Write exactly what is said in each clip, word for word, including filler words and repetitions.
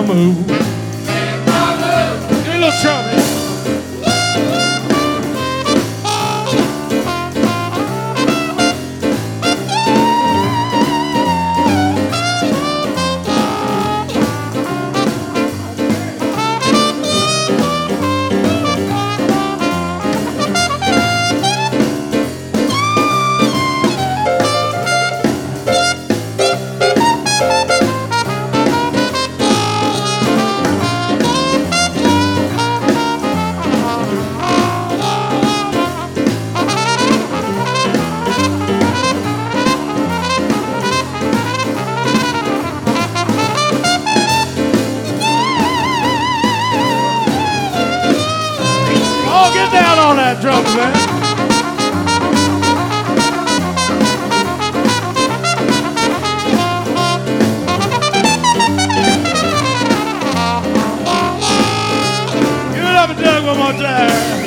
mama. Big mama. Get a little trouble. Get down on that drum, man. Give it up and Doug one more time.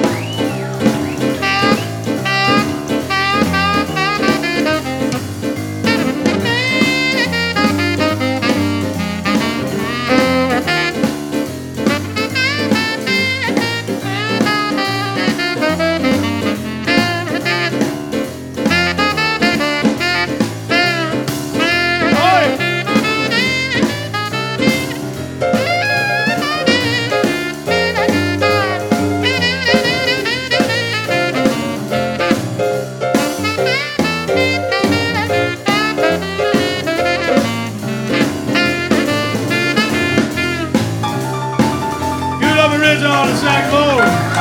Ridge on the saxophone.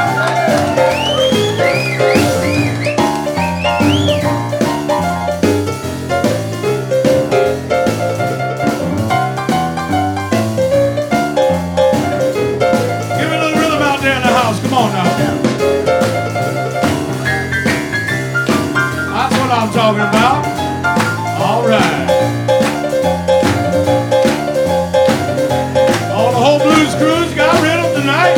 Give me a little rhythm out there in the house. Come on now. That's what I'm talking about. All right. All the whole blues crews got rhythm tonight.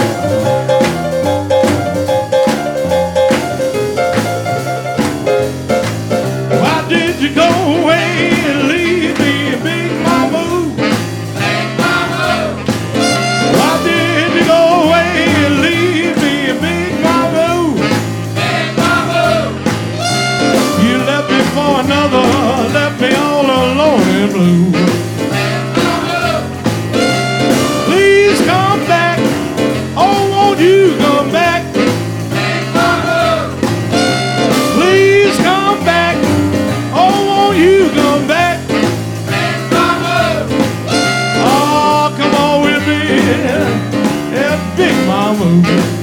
Why did you go away and leave me, Big Mama? Big Mama. Why did you go away and leave me, Big Mama? Big Mama. You left me for another, left me all alone and blue. You come back, Big Mama. Please come back. Oh, won't you come back, Big Mama? Oh, come on with me, yeah, Big Mama.